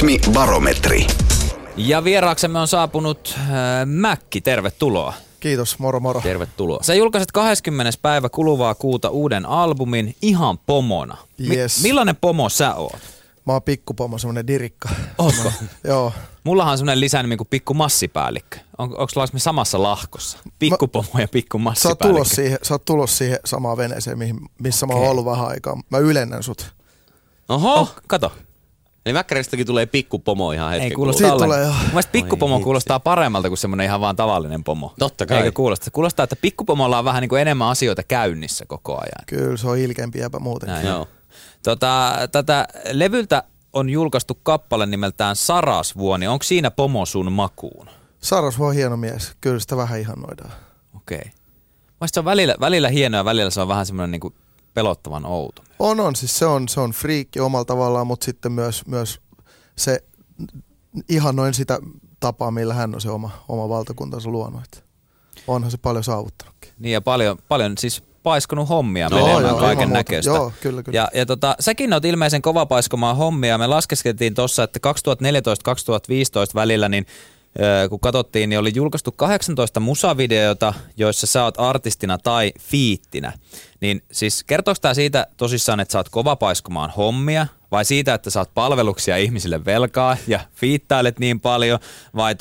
Rytmibarometri. Ja vieraaksemme on saapunut Mäkki, tervetuloa. Kiitos, moro moro. Tervetuloa. Sä julkaiset 20. päivä kuluvaa kuuta uuden albumin ihan pomona. Yes. Millainen pomo sä oot? Mä oon pikkupomo, semmonen dirikka. Ootko? Joo. Mullahan on semmonen lisänimen kuin pikku massipäällikkö. Onko me samassa lahkossa? Pikkupomo ja pikku massipäällikkö. Sä oot tulos siihen samaan veneeseen, missä mä oon ollut vähän aikaa. Mä ylennän sut. Oho, kato. Eli Mäkkäristäkin tulee pikkupomo ihan hetken. Ei kuulosta Siitä tulee, joo. Mun mielestä pikkupomo kuulostaa paremmalta kuin semmoinen ihan vaan tavallinen pomo. Totta kai. Eikö kuulosta? Se kuulostaa, että pikkupomolla on vähän niin kuin enemmän asioita käynnissä koko ajan. Kyllä, se on ilkeämpi jäpä muutenkin. Näin. Joo. Tätä levyltä on julkaistu kappale nimeltään Sarasvuoni. Onko siinä pomo sun makuun? Sarasvuo on hieno mies. Kyllä sitä vähän ihannoidaan. Okei. Se on välillä hieno ja välillä se on vähän semmoinen niin kuin pelottavan outo. On. Siis se on friikki omalla tavallaan, mutta sitten myös se ihannoin sitä tapaa, millä hän on se oma valtakuntansa luonut. Onhan se paljon saavuttanutkin. Niin ja paljon siis paiskonut hommia menemään kaiken näköistä. Joo, kyllä. Ja säkin oot ilmeisen kova paiskomaan hommia. Me laskeskeltiin tuossa, että 2014-2015 välillä, niin kun katsottiin, niin oli julkaistu 18 musavideota, joissa sä oot artistina tai fiittinä. Niin siis kertooko tää siitä tosissaan, että sä oot kova paiskomaan hommia, vai siitä, että sä oot palveluksia ihmisille velkaa ja fiittailet niin paljon, vai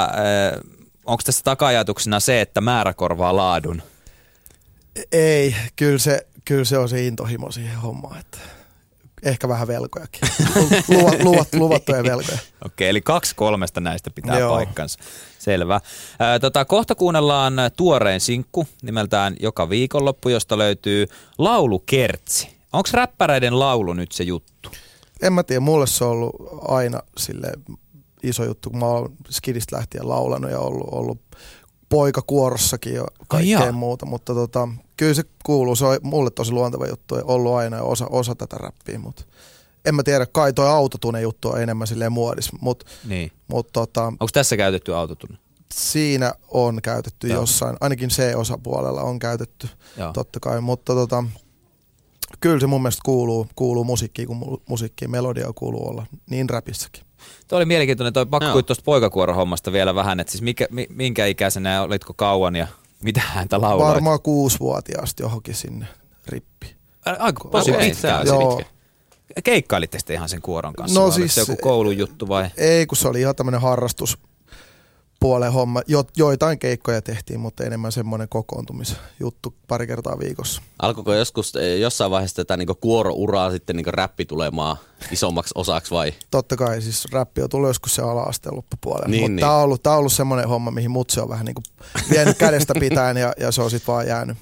onko tässä taka-ajatuksena se, että määrä korvaa laadun? Ei, kyllä se on se intohimo siihen hommaan, että ehkä vähän velkojakin. Luvattuja velkoja. Okei, eli 2-3 näistä pitää paikkansa. Selvä. Kohta kuunnellaan tuorein sinkku nimeltään Joka viikonloppu, josta löytyy laulukertsi. Onko räppäreiden laulu nyt se juttu? En mä tiedä, mulle se on ollut aina sille iso juttu, kun mä oon skidistä lähtien laulanut ja ollut poikakuorossakin ja kaikkea muuta, mutta kyllä se kuuluu, se on mulle tosi luonteva juttu ja ollut aina ja osa tätä räppiä, mutta en mä tiedä, kai toi autotune juttu on enemmän silleen muodissa, niin. Onko tässä käytetty autotune? Siinä on käytetty jossain, ainakin C-osapuolella on käytetty, totta kai, mutta kyllä se mun mielestä kuuluu musiikkiin, kun musiikkiin melodia kuuluu olla, niin räpissäkin. Tuo oli mielenkiintoinen, pakko kuin tuosta poikakuorohommasta vielä vähän, että siis minkä ikäisenä olitko kauan ja mitä häntä lauloit? Varmaan 6-vuotiaasta johonkin sinne rippi. Aika tosi pitkään. Joo. Keikkailitte sitten ihan sen kuoron kanssa? No vai siis, se joku koulujuttu vai? Ei, kun se oli ihan tämmöinen harrastuspuolen homma. Joitain keikkoja tehtiin, mutta enemmän semmoinen kokoontumisjuttu pari kertaa viikossa. Alkoiko jossain vaiheessa tätä niinku kuorouraa sitten niinku räppi tulemaan isommaksi osaksi vai? Totta kai, siis räppi on tullut joskus se ala-asteen loppupuolella. Niin, mutta tää on ollut semmoinen homma, mihin mutsi on vähän niinku vienyt kädestä pitäen ja se on sitten vaan jäänyt.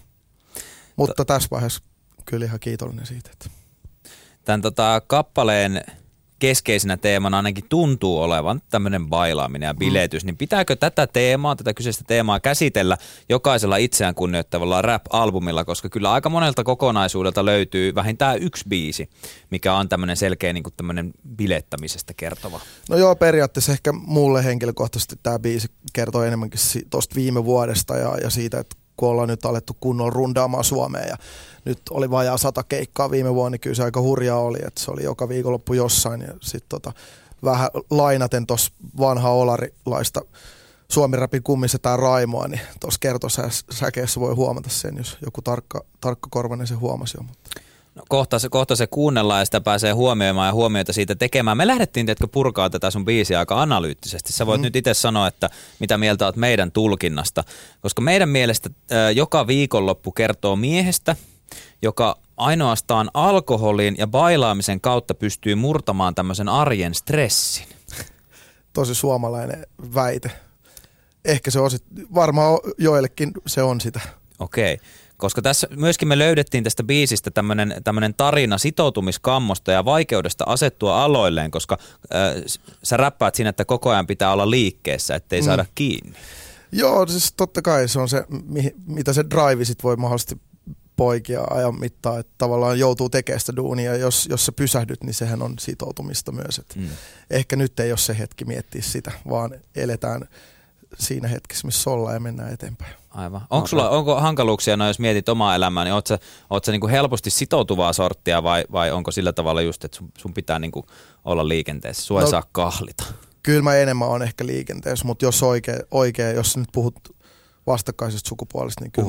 Mutta tässä vaiheessa kyllä ihan kiitollinen siitä. Että. Tämän kappaleen keskeisenä teemana ainakin tuntuu olevan tämmöinen bailaaminen ja biletys, niin pitääkö tätä kyseistä teemaa käsitellä jokaisella itseään kunnioittavalla rap-albumilla, koska kyllä aika monelta kokonaisuudelta löytyy vähintään yksi biisi, mikä on tämmöinen selkeä niin kuin tämmöinen bilettämisestä kertova. No joo, periaatteessa ehkä mulle henkilökohtaisesti tämä biisi kertoo enemmänkin tuosta viime vuodesta ja siitä, että kun ollaan nyt alettu kunnolla rundaamaan Suomeen ja nyt oli vajaa 100 keikkaa viime vuonna, niin kyllä se aika hurjaa oli, että se oli joka viikonloppu jossain ja sitten vähän lainaten tuossa vanhaa olarilaista Suomi-rapin kummisetään Raimoa, niin tuossa kertosäkeessä voi huomata sen, jos joku tarkkakorvainen se huomasi jo. Mutta. No kohta se kuunnellaan ja sitä pääsee huomioimaan ja huomioita siitä tekemään. Me lähdettiin purkaa tätä sun biisiä aika analyyttisesti. Sä voit nyt itse sanoa, että mitä mieltä oot meidän tulkinnasta, koska meidän mielestä joka viikonloppu kertoo miehestä, joka ainoastaan alkoholin ja bailaamisen kautta pystyy murtamaan tämmöisen arjen stressin. Tosi suomalainen väite. Ehkä se on varmaan joillekin se on sitä. Okei. Koska tässä myöskin me löydettiin tästä biisistä tämmöinen tarina sitoutumiskammosta ja vaikeudesta asettua aloilleen, koska sä räppäät siinä, että koko ajan pitää olla liikkeessä, ettei saada kiinni. Joo, siis totta kai se on se, mitä se drive sit voi mahdollisesti poikia ajan mittaan, että tavallaan joutuu tekemään sitä duunia, ja jos sä pysähdyt, niin sehän on sitoutumista myös. Ehkä nyt ei ole se hetki miettiä sitä, vaan eletään siinä hetkessä, missä ollaan ja mennään eteenpäin. Aivan. Onko hankaluuksia, jos mietit omaa elämää, niin oot sä niin kuin helposti sitoutuvaa sorttia vai onko sillä tavalla just, että sun pitää niin kuin olla liikenteessä? Sua ei saa kahlita. Kyllä mä enemmän on ehkä liikenteessä, mutta jos oikein, jos nyt puhut vastakkaisesta sukupuolesta, niin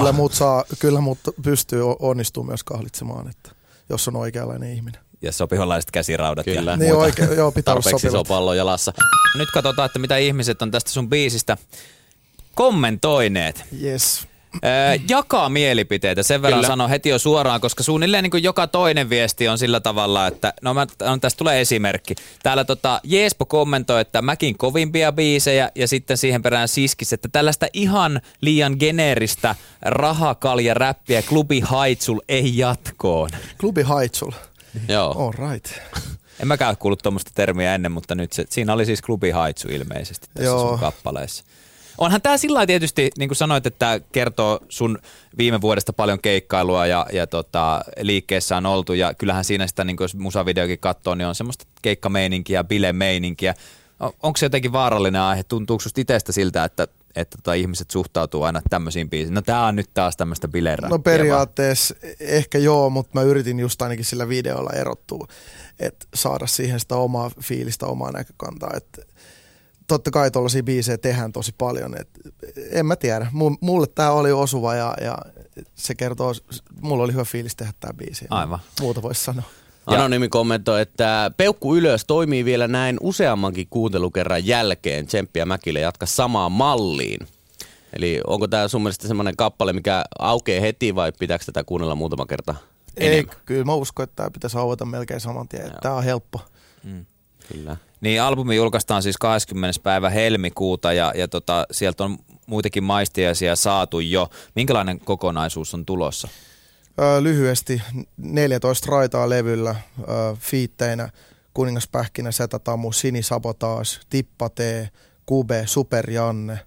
kyllä mut pystyy onnistumaan myös kahlitsemaan, että jos on oikeanlainen ihminen. Ja sopivanlaiset käsiraudat kyllä. Ja niin muuta. Oikein, joo, pitää tarpeeksi iso pallo jalassa. Nyt katsotaan, että mitä ihmiset on tästä sun biisistä kommentoineet. Yes. Jakaa mielipiteitä, sen verran Kyllä. sanon heti jo suoraan, koska suunnilleen niin kuin joka toinen viesti on sillä tavalla, että tästä tulee esimerkki. Täällä Jeespo kommentoi, että Mäkin kovimpia biisejä ja sitten siihen perään Siskis, että tällaista ihan liian geneeristä rahakalja räppiä Klubi Haitsul ei jatkoon. Klubi Haitsul. Joo. All right. En mäkään kuullut tuommoista termiä ennen, mutta nyt siinä oli siis Klubi Haitsu ilmeisesti tässä sun kappaleessa. Onhan tää sillä lailla tietysti, niin kuin sanoit, että tää kertoo sun viime vuodesta paljon keikkailua ja liikkeessä on oltu ja kyllähän siinä sitä, niin kuin jos musavideokin katsoo, niin on semmoista keikkameininkiä, bilemeininkiä. Onko se jotenkin vaarallinen aihe? Tuntuuko susta itsestä siltä, että ihmiset suhtautuu aina tämmöisiin biisiin? No tää on nyt taas tämmöistä bileräppiä. No periaatteessa ehkä joo, mutta mä yritin just ainakin sillä videolla erottua, että saada siihen sitä omaa fiilistä, omaa näkökantaa, että totta kai tuollaisia biisejä tehdään tosi paljon, että en mä tiedä. Mulle tää oli osuva ja se kertoo, mulla oli hyvä fiilis tehdä tää biisi. Aivan. Muuta voisi sanoa. Anonyymi kommentoi, että peukku ylös toimii vielä näin useammankin kuuntelukerran jälkeen. Tsemppiä Mäkille jatka samaan malliin. Eli onko tää sun mielestä semmoinen kappale, mikä aukeaa heti vai pitääkö tätä kuunnella muutama kerta enemmän? Ei, kyllä mä uskon, että tää pitäisi aueta melkein saman tien. Tää on helppo. Kyllä. Niin albumi julkaistaan siis 20. päivä helmikuuta ja sieltä on muitakin maistiaisia saatu jo. Minkälainen kokonaisuus on tulossa? Lyhyesti 14 raitaa levyllä, fiitteinä Kuningas Pähkinä, Setä Tamu, Sini Sabotage, Tippa T, Kube, Super Janne,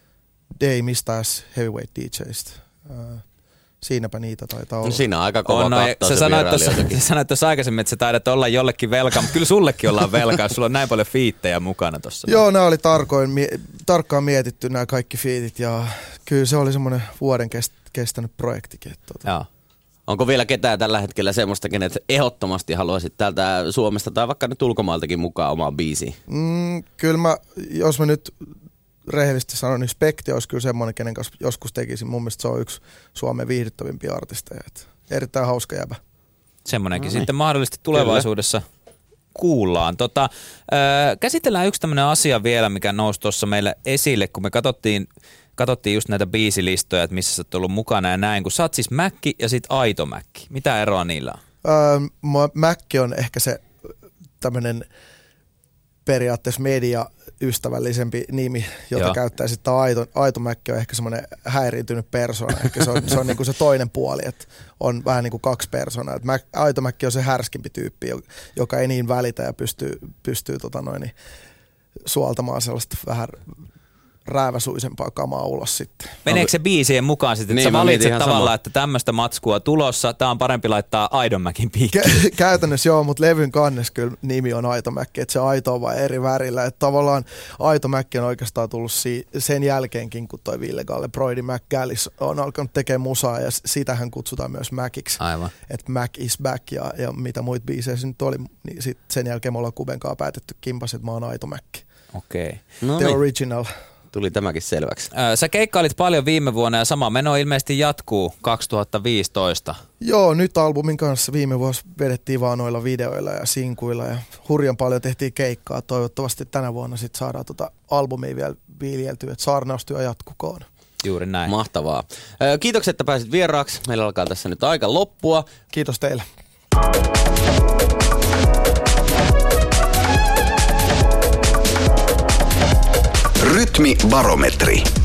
Day Mistäs Heavyweight DJstä. Siinäpä niitä taitaa olla. No siinä on aika kova kattaa se vierailijoitakin. Sä sanoit tuossa aikaisemmin, että sä taidat olla jollekin velkaa, mutta kyllä sullekin ollaan velkaa, jos sulla on näin paljon fiittejä mukana tuossa. Joo, nämä oli tarkkaan mietitty nämä kaikki fiitit ja kyllä se oli semmoinen vuoden kestänyt projektikin. Joo. Onko vielä ketään tällä hetkellä semmoista, kenet ehdottomasti haluaisit täältä Suomesta tai vaikka nyt ulkomailtakin mukaan omaan biisiin? Kyllä jos mä nyt rehellisesti sanon, niin Spekti olisi kyllä semmoinen, kenen kanssa joskus tekisin. Mun mielestä se on yksi Suomen viihdyttävimpiä artisteja. Erittäin hauska jäbä. Semmoinenkin sitten mahdollisesti tulevaisuudessa kuullaan. Käsitellään yksi tämmöinen asia vielä, mikä nousi tuossa meille esille, kun me katsottiin just näitä biisilistoja, että missä sä oot ollut mukana ja näin. Kun sä oot siis Mäkki ja sit Aito Mäkki. Mitä eroa niillä on? Mäkki on ehkä se tämmöinen periaatteessa mediaystävällisempi nimi, jota käyttää sitten Aito Mäkki on ehkä semmoinen häiriintynyt persona. Ehkä se on niinku se toinen puoli, että on vähän niin kuin kaksi persoonaa. Aito Mäkki on se härskimpi tyyppi, joka ei niin välitä ja pystyy suoltamaan sellaista vähän rääväsuisempaa kamaa ulos sitten. Meneekö se biisien mukaan sitten, että sä valitset tavallaan, että tämmöistä matskua tulossa, tää on parempi laittaa Aidonmäkin piikkiin? Käytännössä joo, mutta levyn kannessa kyllä nimi on Aitomäkki, että se Aito on vaan eri värillä. Että tavallaan Aitomäkki on oikeastaan tullut sen jälkeenkin, kun toi Ville Galle, Broidi McGallis on alkanut tekemään musaa ja sitähän kutsutaan myös Mäkiksi. Aivan. Että Mac is back ja mitä muita biisejä se nyt oli, niin sit sen jälkeen me ollaan Kubenkaan päätetty kimpas, että mä oon Aitomäkki. Okei. No The niin. original. Tuli tämäkin selväksi. Sä keikkailit paljon viime vuonna ja sama meno ilmeisesti jatkuu 2015. Joo, nyt albumin kanssa viime vuosi vedettiin vaan noilla videoilla ja sinkuilla ja hurjan paljon tehtiin keikkaa. Toivottavasti tänä vuonna sitten saadaan albumia vielä viljeltyä, että saarnaustyö jatkukoon. Juuri näin. Mahtavaa. Kiitokset, että pääsit vieraaksi. Meillä alkaa tässä nyt aika loppua. Kiitos teille. Rytmibarometri.